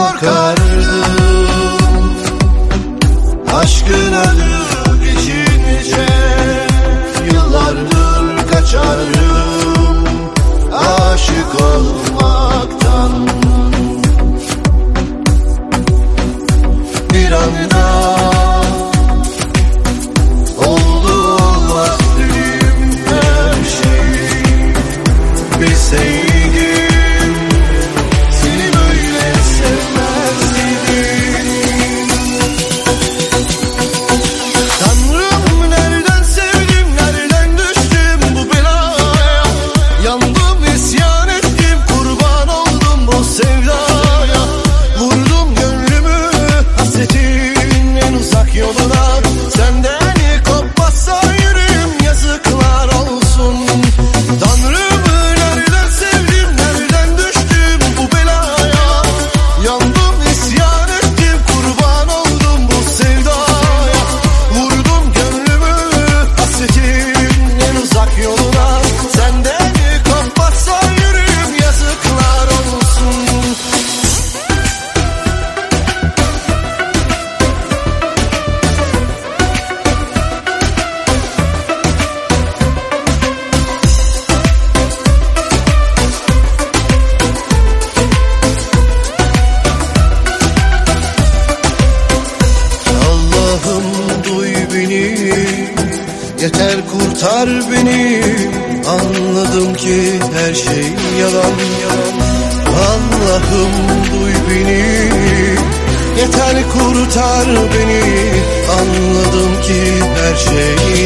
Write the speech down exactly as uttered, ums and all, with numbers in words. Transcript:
korkardım, aşkın adı geçince yıllardır kaçarım aşık olmaktan. Bir anda oldu olmaz dedim her şey. Bilseydim seni böyle sevmezdim. Tanrım nereden sevdim, nereden düştüm bu belaya. Yandım, isyan ettim, kurban oldum bu sevdaya. Vurdum gönlümü hasretin en uzak yoluna. Senden kopmazsa yüreğim yazıklar olsun. Tanrım nereden sevdim, nereden düştüm bu belaya. Yandım, isyan ettim, kurban oldum bu sevdaya. Vurdum gönlümü hasretin en uzak yoluna. Senden kopmazsa yüreğim yazıklar olsun. Allah'ım duy beni, yeter kurtar beni. Anladım ki her şey yalan. Allah'ım duy beni, yeter kurtar beni. Anladım ki her şey